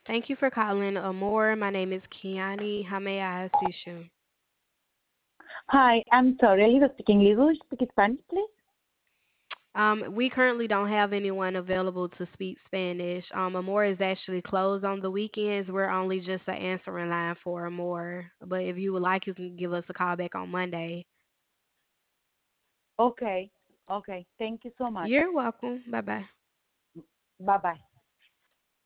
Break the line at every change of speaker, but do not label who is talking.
Thank you for calling Amore. My name is Kiani. How may I assist you?
Hi, I'm sorry. Are you speaking English? Speak Spanish, please.
We currently don't have anyone available to speak Spanish. Amore is actually closed on the weekends. We're only just an answering line for Amore. But if you would like, you can give us a call back on Monday.
Okay. Okay. Thank you so much.
You're welcome. Bye bye.
Bye bye.